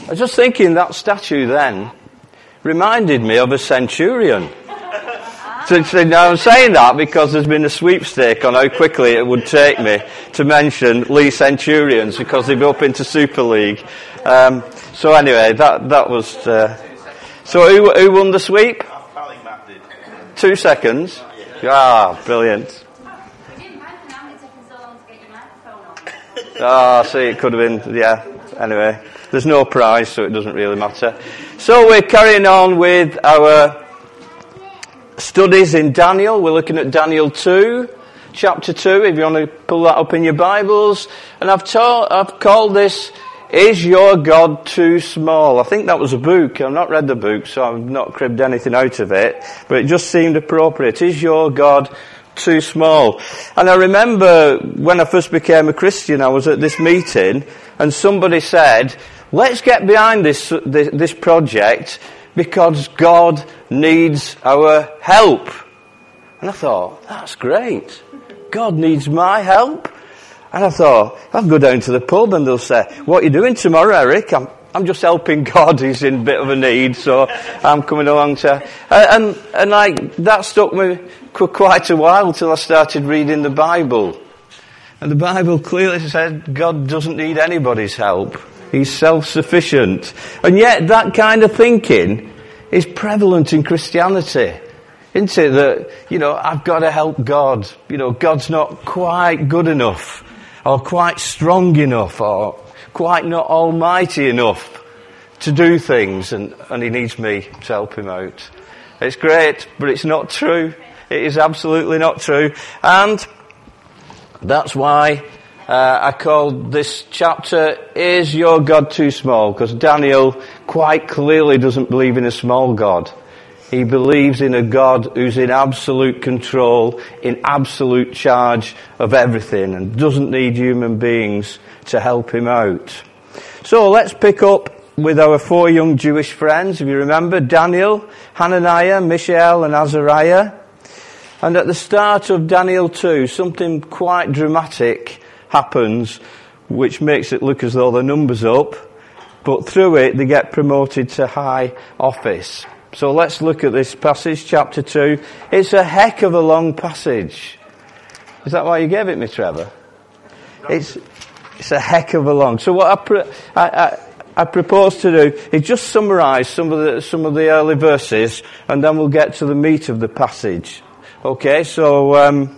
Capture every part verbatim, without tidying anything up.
I was just thinking that statue then reminded me of a centurion. So, so now I'm saying that because there's been a sweepstake on how quickly it would take me to mention Leigh Centurions because they've up into Super League. Um, so anyway, that that was. Uh, so who, who won the sweep? I think Matt did. Two seconds. Ah, brilliant. Ah, see, it could have been. Yeah. Anyway, there's no prize, so it doesn't really matter. So we're carrying on with our studies in Daniel. We're looking at Daniel two, chapter two, if you want to pull that up in your Bibles. And I've, ta- I've called this, Is Your God Too Small? I think that was a book. I've not read the book, so I've not cribbed anything out of it. But it just seemed appropriate. Is your God too small? And I remember when I first became a Christian, I was at this meeting, and somebody said, let's get behind this, this, this project because God needs our help. And I thought, that's great. God needs my help. And I thought, I'll go down to the pub and they'll say, what are you doing tomorrow, Eric? I'm, I'm just helping God. He's in a bit of a need, so I'm coming along to... And, and like, that stuck me for quite a while till I started reading the Bible. And the Bible clearly said God doesn't need anybody's help. He's self-sufficient. And yet that kind of thinking is prevalent in Christianity. Isn't it? That, you know, I've got to help God. You know, God's not quite good enough, or quite strong enough, or quite not almighty enough to do things, and, and he needs me to help him out. It's great, but it's not true. It is absolutely not true. And that's why uh, I called this chapter, Is Your God Too Small? Because Daniel quite clearly doesn't believe in a small God. He believes in a God who's in absolute control, in absolute charge of everything, and doesn't need human beings to help him out. So let's pick up with our four young Jewish friends. If you remember, Daniel, Hananiah, Mishael and Azariah. And at the start of Daniel two, something quite dramatic happens, which makes it look as though the number's up, but through it they get promoted to high office. So let's look at this passage, chapter two. It's a heck of a long passage. Is that why you gave it me, Trevor? It's it's a heck of a long. So what I pre- I, I, I propose to do is just summarise some of the some of the early verses, and then we'll get to the meat of the passage. Okay, so um,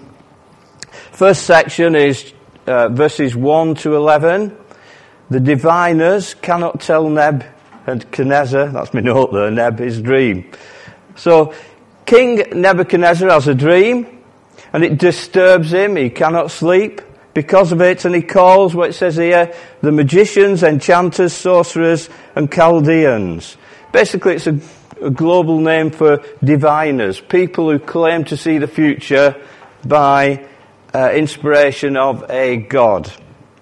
first section is uh, verses one to eleven. The diviners cannot tell Neb and Nebuchadnezzar, that's my note there, Neb, his dream. So King Nebuchadnezzar has a dream, and it disturbs him. He cannot sleep because of it, and he calls, what it says here, the magicians, enchanters, sorcerers, and Chaldeans. Basically, it's a a global name for diviners, people who claim to see the future by uh, inspiration of a god.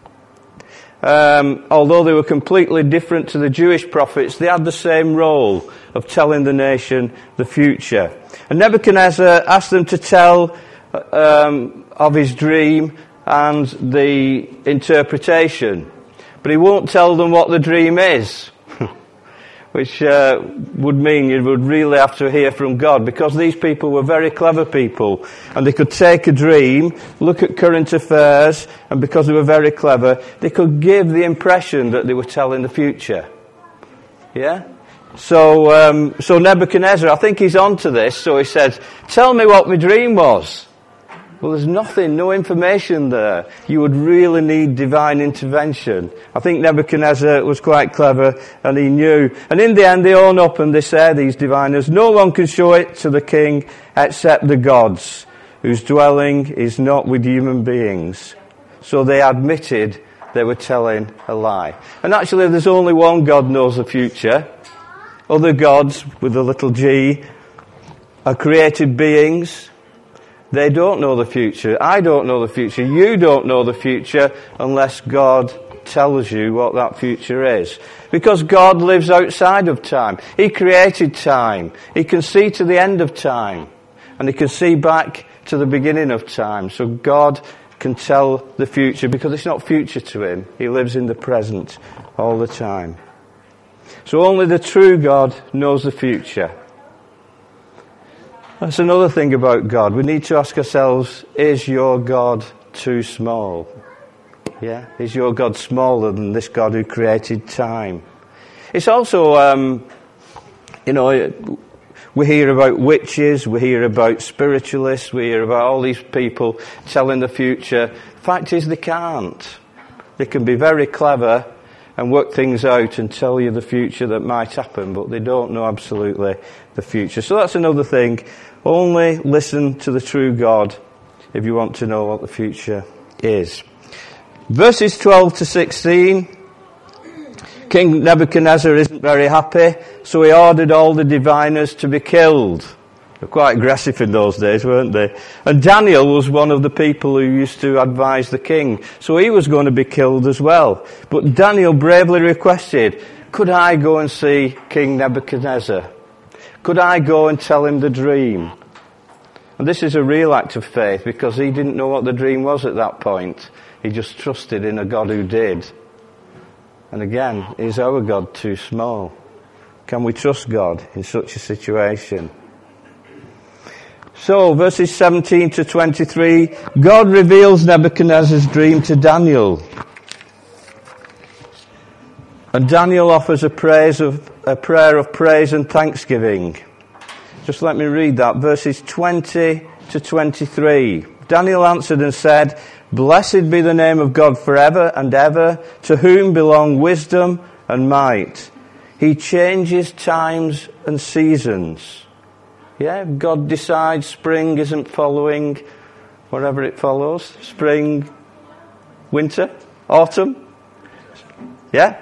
Um, although they were completely different to the Jewish prophets, they had the same role of telling the nation the future. And Nebuchadnezzar asked them to tell um, of his dream and the interpretation, but he won't tell them what the dream is. Which uh, would mean you would really have to hear from God, because these people were very clever people, and they could take a dream, look at current affairs, and because they were very clever, they could give the impression that they were telling the future. Yeah? So, um, so Nebuchadnezzar, I think he's on to this, so he said, tell me what my dream was. Well, there's nothing, no information there. You would really need divine intervention. I think Nebuchadnezzar was quite clever, and he knew. And in the end, they own up and they say, these diviners, no one can show it to the king except the gods, whose dwelling is not with human beings. So they admitted they were telling a lie. And actually, there's only one God knows the future. Other gods, with a little g, are created beings. They don't know the future. I don't know the future. You don't know the future unless God tells you what that future is. Because God lives outside of time. He created time. He can see to the end of time. And he can see back to the beginning of time. So God can tell the future because it's not future to him. He lives in the present all the time. So only the true God knows the future. That's another thing about God. We need to ask ourselves, is your God too small? Yeah? Is your God smaller than this God who created time? It's also, um, you know, we hear about witches, we hear about spiritualists, we hear about all these people telling the future. The fact is they can't. They can be very clever and work things out and tell you the future that might happen, but they don't know absolutely the future. So that's another thing. Only listen to the true God if you want to know what the future is. Verses twelve to sixteen. King Nebuchadnezzar isn't very happy, so he ordered all the diviners to be killed. They were quite aggressive in those days, weren't they? And Daniel was one of the people who used to advise the king, so he was going to be killed as well. But Daniel bravely requested, could I go and see King Nebuchadnezzar? Could I go and tell him the dream? And this is a real act of faith, because he didn't know what the dream was at that point. He just trusted in a God who did. And again, is our God too small? Can we trust God in such a situation? So, verses seventeen to twenty-three, God reveals Nebuchadnezzar's dream to Daniel. And Daniel offers a praise of a prayer of praise and thanksgiving. Just let me read that, verses twenty to twenty-three. Daniel answered and said, blessed be the name of God forever and ever, to whom belong wisdom and might. He changes times and seasons. Yeah, God decides spring isn't following whatever it follows. Spring, winter, autumn. Yeah?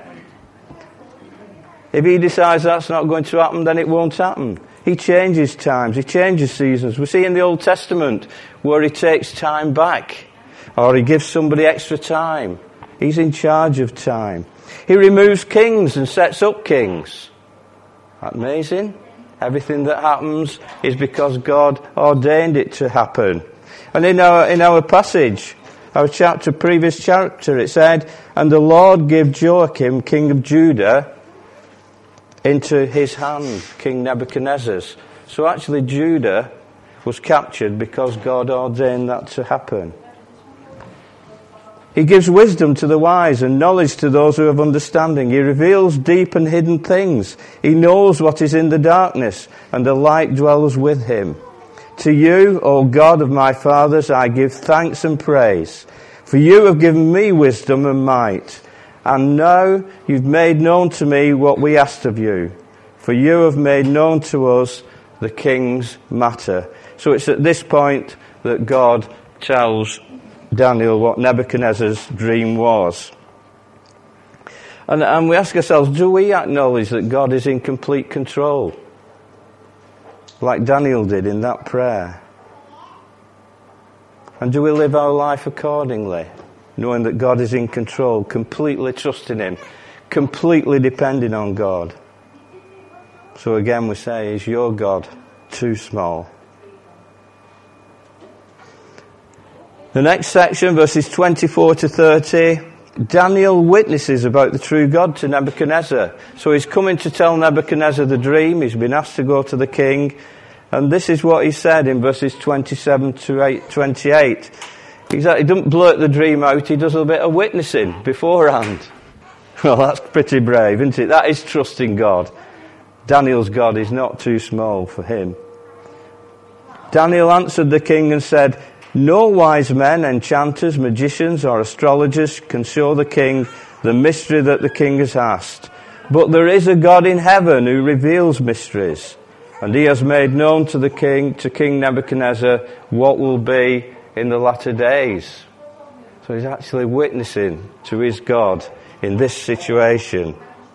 If he decides that's not going to happen, then it won't happen. He changes times, he changes seasons. We see in the Old Testament where he takes time back. Or he gives somebody extra time. He's in charge of time. He removes kings and sets up kings. Amazing. Everything that happens is because God ordained it to happen. And in our in our passage, our chapter, previous chapter, it said, and the Lord gave Joachim, king of Judah, into his hand, King Nebuchadnezzar's. So actually Judah was captured because God ordained that to happen. He gives wisdom to the wise and knowledge to those who have understanding. He reveals deep and hidden things. He knows what is in the darkness, and the light dwells with him. To you, O God of my fathers, I give thanks and praise. For you have given me wisdom and might. And now you've made known to me what we asked of you. For you have made known to us the king's matter. So it's at this point that God tells Daniel what Nebuchadnezzar's dream was. And, and we ask ourselves, do we acknowledge that God is in complete control? Like Daniel did in that prayer. And do we live our life accordingly, knowing that God is in control, completely trusting him, completely depending on God? So again we say, is your God too small? The next section, verses twenty-four to thirty, Daniel witnesses about the true God to Nebuchadnezzar. So he's coming to tell Nebuchadnezzar the dream. He's been asked to go to the king. And this is what he said in verses twenty-seven to twenty-eight. He doesn't blurt the dream out, he does a bit of witnessing beforehand. Well, that's pretty brave, isn't it? That is trusting God. Daniel's God is not too small for him. Daniel answered the king and said, no wise men, enchanters, magicians, or astrologers can show the king the mystery that the king has asked. But there is a God in heaven who reveals mysteries. And he has made known to the king, to King Nebuchadnezzar, what will be in the latter days. So he's actually witnessing to his God in this situation.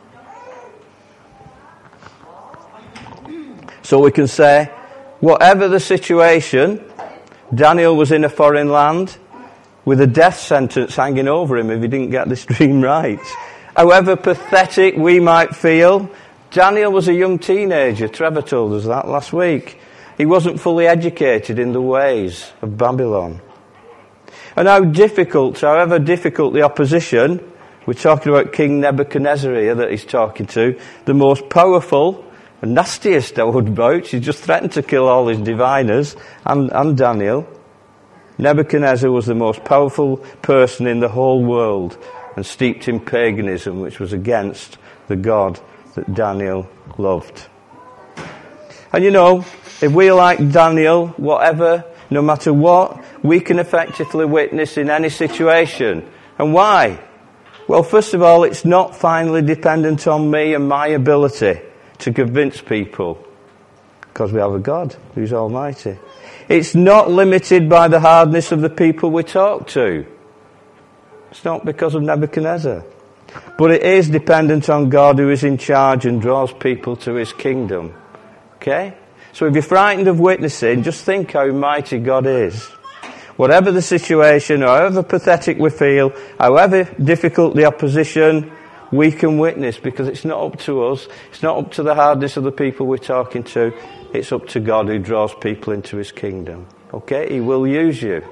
So we can say, whatever the situation, Daniel was in a foreign land with a death sentence hanging over him if he didn't get this dream right. However pathetic we might feel, Daniel was a young teenager. Trevor told us that last week. He wasn't fully educated in the ways of Babylon. And how difficult, however difficult the opposition, We're talking about King Nebuchadnezzar here that he's talking to, the most powerful and nastiest, I would vouch. He just threatened to kill all his diviners and, and Daniel. Nebuchadnezzar was the most powerful person in the whole world and steeped in paganism, which was against the God that Daniel loved. And you know, if we like Daniel, whatever, no matter what, we can effectively witness in any situation. And why? Well, first of all, it's not finally dependent on me and my ability to convince people, because we have a God who's almighty. It's not limited by the hardness of the people we talk to. It's not because of Nebuchadnezzar. But it is dependent on God who is in charge and draws people to his kingdom. Okay? So if you're frightened of witnessing, just think how mighty God is. Whatever the situation, however pathetic we feel, however difficult the opposition, we can witness, because it's not up to us. It's not up to the hardness of the people we're talking to. It's up to God who draws people into his kingdom. Okay? He will use you.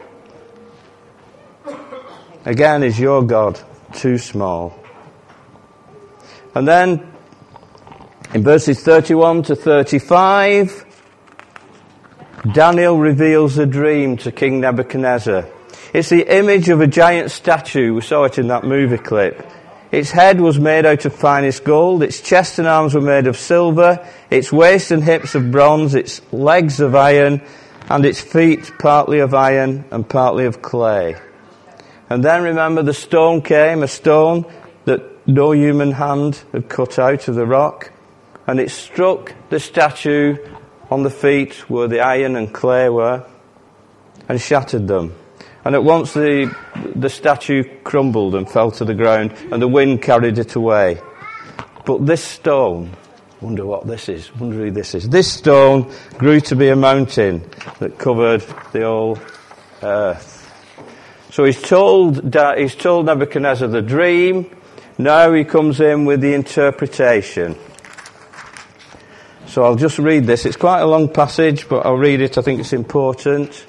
Again, is your God too small? And then, in verses thirty-one to thirty-five, Daniel reveals a dream to King Nebuchadnezzar. It's the image of a giant statue. We saw it in that movie clip. Its head was made out of finest gold. Its chest and arms were made of silver. Its waist and hips of bronze. Its legs of iron. And its feet partly of iron and partly of clay. And then remember, the stone came, a stone that no human hand had cut out of the rock. And it struck the statue on the feet where the iron and clay were and shattered them. And at once the, the statue crumbled and fell to the ground, and the wind carried it away. But this stone, wonder what this is, wonder who this is. This stone grew to be a mountain that covered the whole earth. So he's told, he's told Nebuchadnezzar the dream. Now he comes in with the interpretation. So I'll just read this. It's quite a long passage, but I'll read it. I think it's important.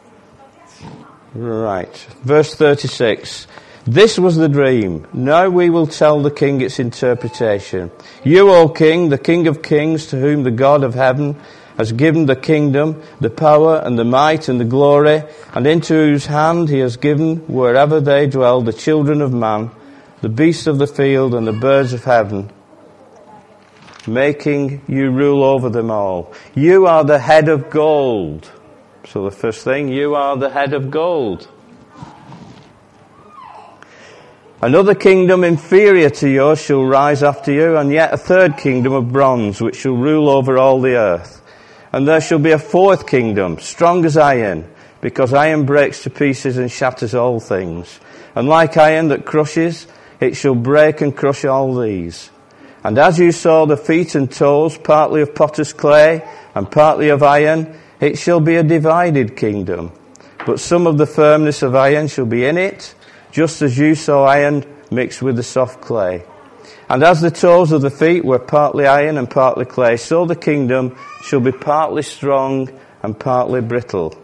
Right. Verse thirty-six. This was the dream. Now we will tell the king its interpretation. You, O king, the king of kings, to whom the God of heaven has given the kingdom, the power and the might and the glory, and into whose hand he has given, wherever they dwell, the children of man, the beasts of the field and the birds of heaven, making you rule over them all. You are the head of gold. So the first thing, you are the head of gold. Another kingdom inferior to yours shall rise after you, and yet a third kingdom of bronze, which shall rule over all the earth. And there shall be a fourth kingdom, strong as iron, because iron breaks to pieces and shatters all things. And like iron that crushes, it shall break and crush all these. And as you saw the feet and toes, partly of potter's clay and partly of iron, it shall be a divided kingdom. But some of the firmness of iron shall be in it, just as you saw iron mixed with the soft clay. And as the toes of the feet were partly iron and partly clay, so the kingdom shall be partly strong and partly brittle.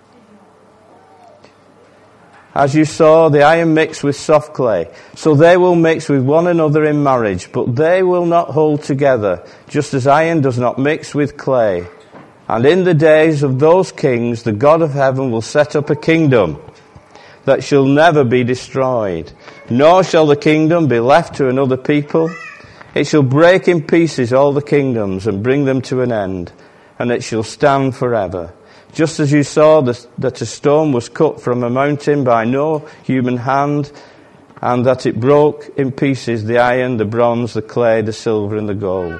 As you saw the iron mixed with soft clay, so they will mix with one another in marriage, but they will not hold together, just as iron does not mix with clay. And in the days of those kings, the God of heaven will set up a kingdom that shall never be destroyed, nor shall the kingdom be left to another people. It shall break in pieces all the kingdoms and bring them to an end, and it shall stand forever. Just as you saw that a stone was cut from a mountain by no human hand, and that it broke in pieces the iron, the bronze, the clay, the silver, and the gold.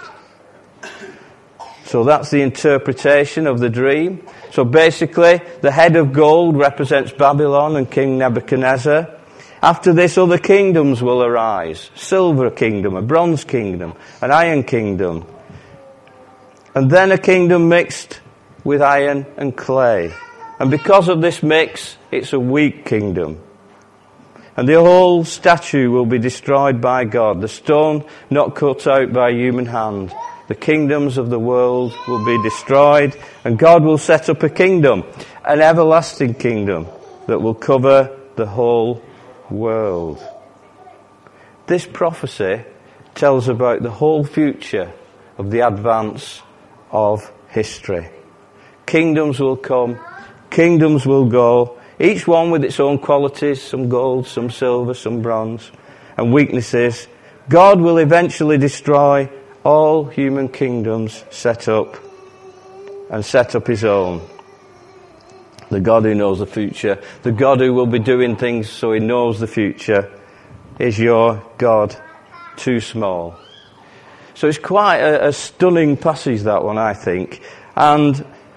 So that's the interpretation of the dream. So basically, the head of gold represents Babylon and King Nebuchadnezzar. After this, other kingdoms will arise. Silver kingdom, a bronze kingdom, an iron kingdom. And then a kingdom mixed with iron and clay. And because of this mix, it's a weak kingdom. And the whole statue will be destroyed by God, the stone not cut out by human hand. The kingdoms of the world will be destroyed, and God will set up a kingdom, an everlasting kingdom that will cover the whole world. this prophecy tells about the whole future of the advance of history. Kingdoms will come, kingdoms will go, each one with its own qualities, some gold, some silver, some bronze, and weaknesses. God will eventually destroy all human kingdoms set up and set up his own. The God who knows the future, the God who will be doing things so he knows the future, is your God too small? So it's quite a, a stunning passage, that one, I think. And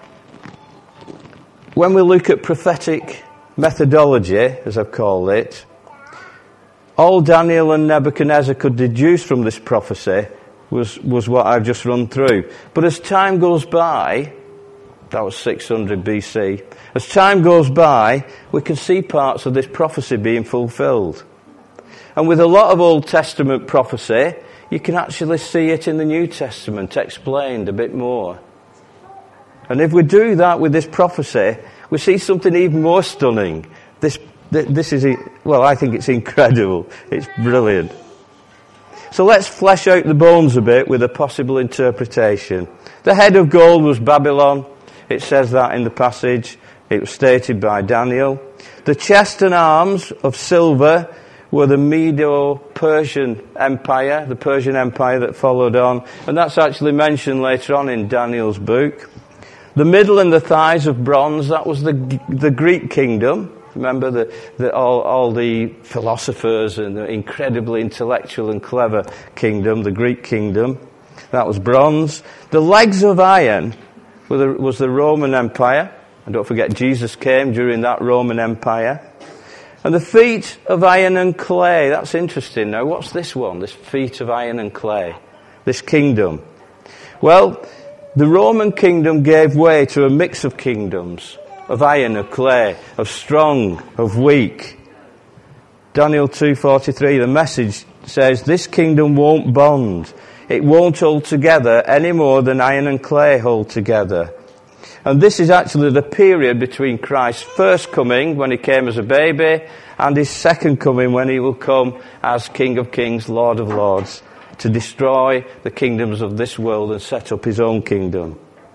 when we look at prophetic methodology, as I've called it, all Daniel and Nebuchadnezzar could deduce from this prophecy was, was what I've just run through. But as time goes by, that was six hundred B C, as time goes by, we can see parts of this prophecy being fulfilled. And with a lot of Old Testament prophecy, you can actually see it in the New Testament explained a bit more. And if we do that with this prophecy, we see something even more stunning. This, this is, well, I think it's incredible. It's brilliant. So let's flesh out the bones a bit with a possible interpretation. The head of gold was Babylon. It says that in the passage. It was stated by Daniel. The chest and arms of silver were the Medo-Persian Empire, the Persian Empire that followed on. And that's actually mentioned later on in Daniel's book. The middle and the thighs of bronze, that was the the Greek kingdom. Remember the, the all, all the philosophers and the incredibly intellectual and clever kingdom, the Greek kingdom. That was bronze. The legs of iron were the, was the Roman Empire. And don't forget, Jesus came during that Roman Empire. And the feet of iron and clay. That's interesting. Now, what's this one? This feet of iron and clay. This kingdom. Well, the Roman kingdom gave way to a mix of kingdoms. Of iron, of clay, of strong, of weak. Daniel two forty-three, the message says, this kingdom won't bond. It won't hold together any more than iron and clay hold together. And this is actually the period between Christ's first coming, when he came as a baby, and his second coming, when he will come as King of Kings, Lord of Lords, to destroy the kingdoms of this world and set up his own kingdom.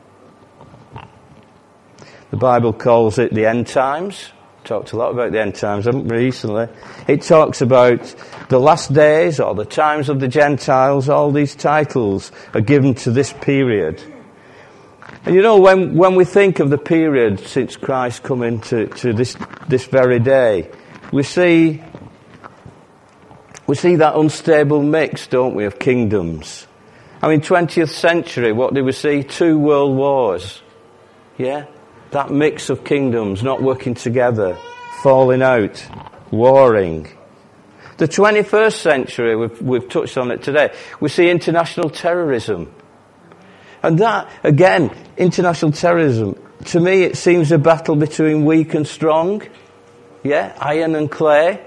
The Bible calls it the end times. Talked a lot about the end times, haven't we, recently? It talks about the last days or the times of the Gentiles. All these titles are given to this period. And you know, when, when we think of the period since Christ coming to, to this, this very day, we see, we see that unstable mix, don't we, of kingdoms. I mean, twentieth century, what did we see? Two world wars. Yeah? That mix of kingdoms not working together, falling out, warring. The twenty-first century, we've, we've touched on it today, we see international terrorism. And that, again, international terrorism, to me it seems a battle between weak and strong. Yeah, iron and clay.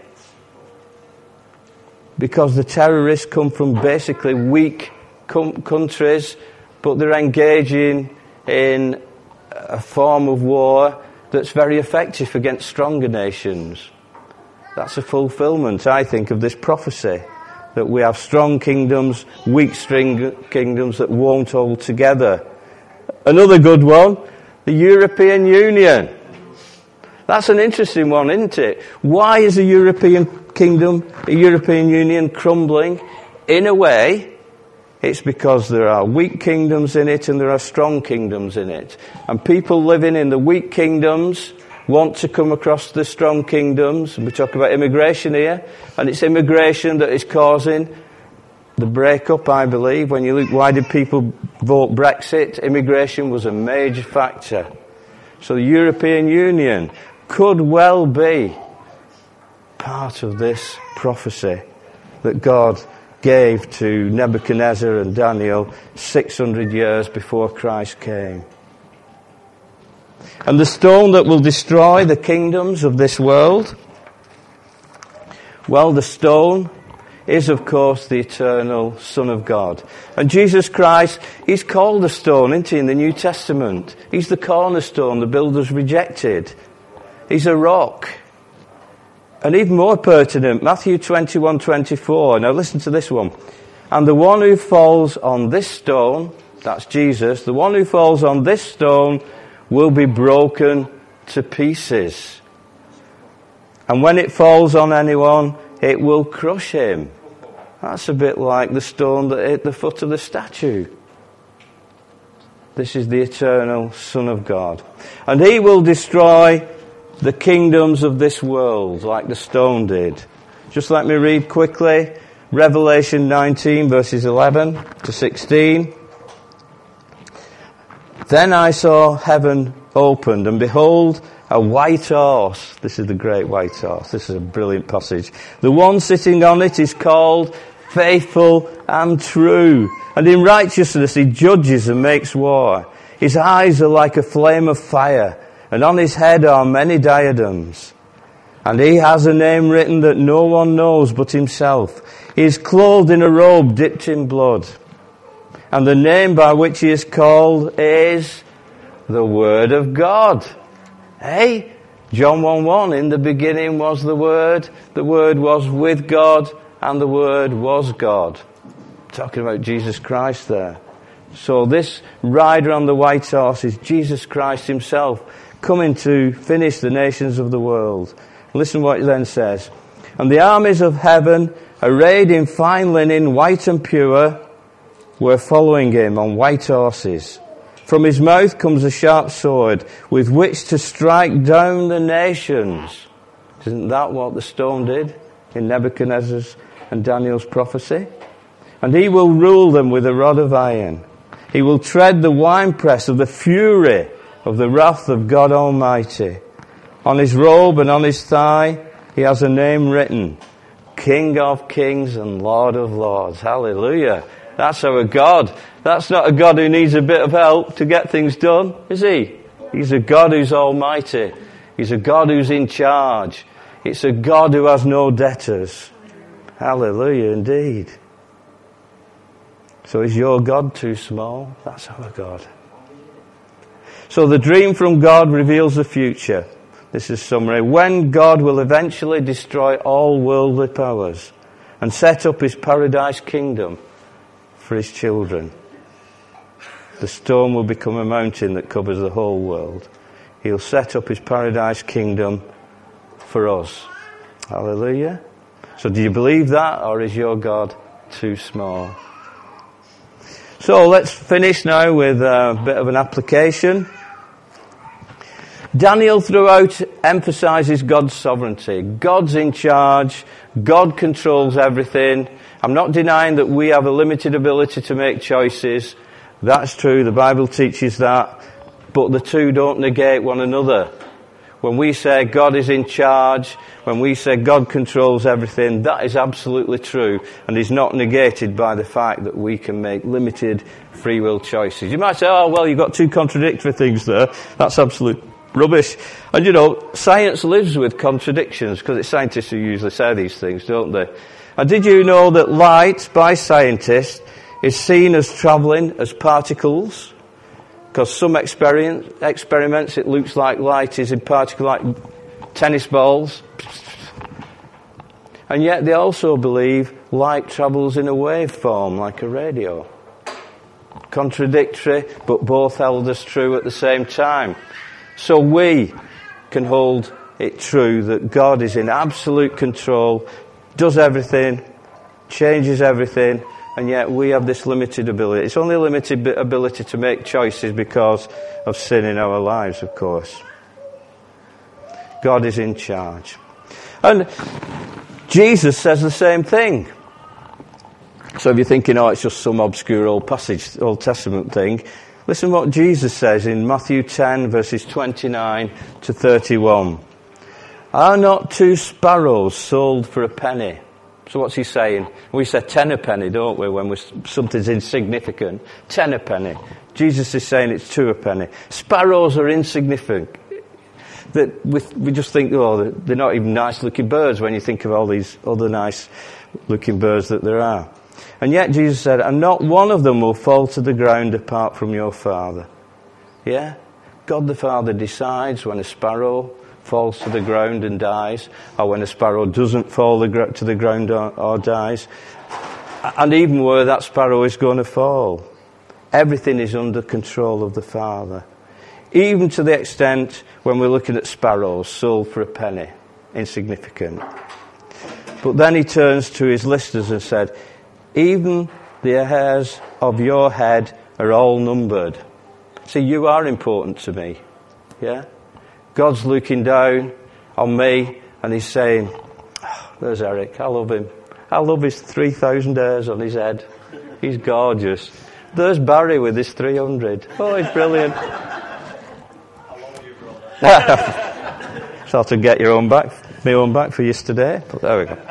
Because the terrorists come from basically weak com- countries, but they're engaging in a form of war that's very effective against stronger nations. That's a fulfillment, I think, of this prophecy. That we have strong kingdoms, weak string kingdoms that won't hold together. Another good one, the European Union. That's an interesting one, isn't it? Why is the European kingdom, the European Union crumbling? In a way, it's because there are weak kingdoms in it and there are strong kingdoms in it. And people living in the weak kingdoms want to come across the strong kingdoms. We talk about immigration here, and it's immigration that is causing the breakup, I believe. When you look, why did people vote Brexit? Immigration was a major factor. So the European Union could well be part of this prophecy that God gave to Nebuchadnezzar and Daniel six hundred years before Christ came. And the stone that will destroy the kingdoms of this world, well, the stone is, of course, the eternal Son of God. And Jesus Christ, he's called the stone, isn't he, in the New Testament? He's the cornerstone the builders rejected. He's a rock. And even more pertinent, Matthew twenty-one twenty-four. Now listen to this one. And the one who falls on this stone, that's Jesus, the one who falls on this stone will be broken to pieces. And when it falls on anyone, it will crush him. That's a bit like the stone that hit the foot of the statue. This is the eternal Son of God. And he will destroy the kingdoms of this world like the stone did. Just let me read quickly Revelation nineteen verses eleven to sixteen. Then I saw heaven opened, and behold, a white horse. This is the great white horse. This is a brilliant passage. The one sitting on it is called Faithful and True, and in righteousness he judges and makes war. His eyes are like a flame of fire, and on his head are many diadems. And he has a name written that no one knows but himself. He is clothed in a robe dipped in blood. And the name by which he is called is the Word of God. Hey, John one one, in the beginning was the Word, the Word was with God, and the Word was God. Talking about Jesus Christ there. So this rider on the white horse is Jesus Christ himself, coming to finish the nations of the world. Listen what it then says. And the armies of heaven, arrayed in fine linen, white and pure, were following him on white horses. From his mouth comes a sharp sword, with which to strike down the nations. Isn't that what the stone did in Nebuchadnezzar's and Daniel's prophecy? And he will rule them with a rod of iron. He will tread the winepress of the fury of the wrath of God Almighty. On his robe and on his thigh he has a name written, King of Kings and Lord of Lords. Hallelujah. That's our God. That's not a God who needs a bit of help to get things done, is he? He's a God who's almighty. He's a God who's in charge. It's a God who has no debtors. Hallelujah indeed. So is your God too small? That's our God. So the dream from God reveals the future. This is summary. When God will eventually destroy all worldly powers and set up his paradise kingdom for his children. The stone will become a mountain that covers the whole world. He'll set up his paradise kingdom for us. Hallelujah. So do you believe that, or is your God too small? So let's finish now with a bit of an application. Daniel throughout emphasizes God's sovereignty. God's in charge. God controls everything. I'm not denying that we have a limited ability to make choices. That's true. The Bible teaches that. But the two don't negate one another. When we say God is in charge, when we say God controls everything, that is absolutely true and is not negated by the fact that we can make limited free will choices. You might say, oh, well, you've got two contradictory things there. That's absolute rubbish. And you know, science lives with contradictions because it's scientists who usually say these things, don't they? And did you know that light, by scientists, is seen as travelling as particles? Because some experiment, experiments, it looks like light is in particles like tennis balls. And yet they also believe light travels in a waveform like a radio. Contradictory, but both held as true at the same time. So we can hold it true that God is in absolute control, does everything, changes everything, and yet we have this limited ability. It's only a limited ability to make choices because of sin in our lives, of course. God is in charge. And Jesus says the same thing. So if you're thinking, oh, it's just some obscure old passage, Old Testament thing, listen what Jesus says in Matthew ten, verses twenty-nine to thirty-one. Are not two sparrows sold for a penny? So what's he saying? We say ten a penny, don't we, when we're, something's insignificant. Ten a penny. Jesus is saying it's two a penny. Sparrows are insignificant. That we, we just think, oh, they're not even nice-looking birds when you think of all these other nice-looking birds that there are. And yet Jesus said, and not one of them will fall to the ground apart from your Father. Yeah? God the Father decides when a sparrow falls to the ground and dies, or when a sparrow doesn't fall to the ground or, or dies, and even where that sparrow is going to fall. Everything is under control of the Father. Even to the extent when we're looking at sparrows sold for a penny, insignificant. But then he turns to his listeners and said, even the hairs of your head are all numbered. See, you are important to me. Yeah? God's looking down on me and he's saying, oh, there's Eric, I love him. I love his three thousand hairs on his head. He's gorgeous. There's Barry with his three hundred. Oh, he's brilliant. So to get your own back, my own back for yesterday, but there we go.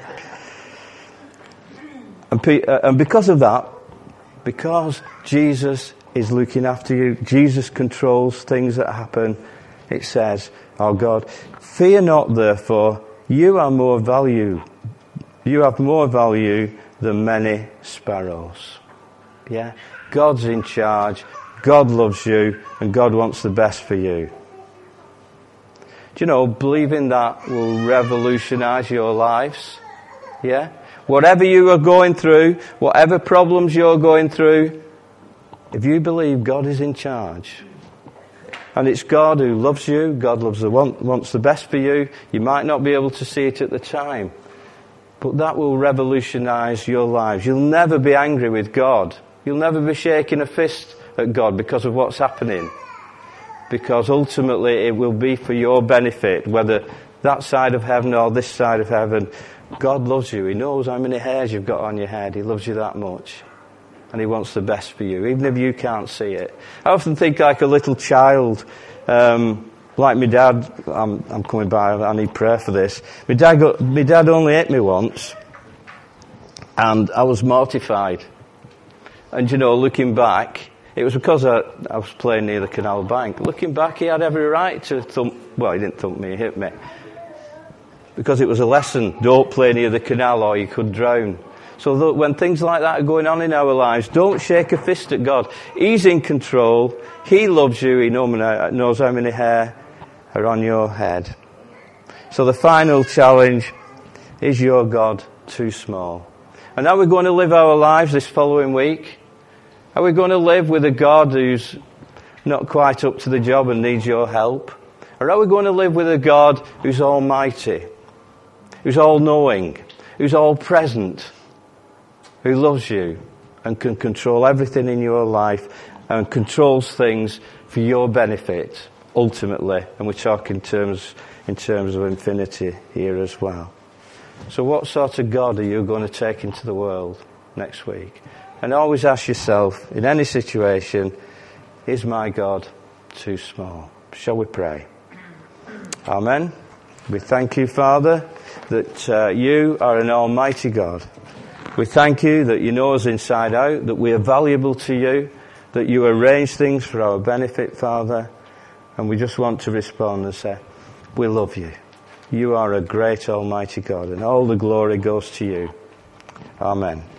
And, P- uh, and because of that, because Jesus is looking after you, Jesus controls things that happen, it says, oh God, fear not therefore, you are more value, you have more value than many sparrows. Yeah? God's in charge, God loves you, and God wants the best for you. Do you know, believing that will revolutionize your lives? Yeah? Whatever you are going through, whatever problems you're going through, if you believe God is in charge, and it's God who loves you, God loves the want, wants the best for you, you might not be able to see it at the time, but that will revolutionize your lives. You'll never be angry with God. You'll never be shaking a fist at God because of what's happening. Because ultimately it will be for your benefit, whether that side of heaven or this side of heaven. God loves you. He knows how many hairs you've got on your head. He loves you that much. And he wants the best for you, even if you can't see it. I often think like a little child, um, like my dad. I'm, I'm coming by, I need prayer for this. My dad, got, my dad only hit me once, and I was mortified. And you know, looking back, it was because I, I was playing near the canal bank. Looking back, he had every right to thump, well, he didn't thump me, he hit me. Because it was a lesson, don't play near the canal or you could drown. So that when things like that are going on in our lives, don't shake a fist at God. He's in control, he loves you, he knows how many hair are on your head. So the final challenge, is your God too small? And how are we going to live our lives this following week? Are we going to live with a God who's not quite up to the job and needs your help? Or are we going to live with a God who's almighty, who's all-knowing, who's all-present, who loves you and can control everything in your life and controls things for your benefit, ultimately? And we're talking in terms, in terms of infinity here as well. So what sort of God are you going to take into the world next week? And always ask yourself, in any situation, is my God too small? Shall we pray? Amen. We thank you, Father, that uh, you are an almighty God. We thank you that you know us inside out, that we are valuable to you, that you arrange things for our benefit, Father. And we just want to respond and say, we love you. You are a great almighty God, and all the glory goes to you. Amen.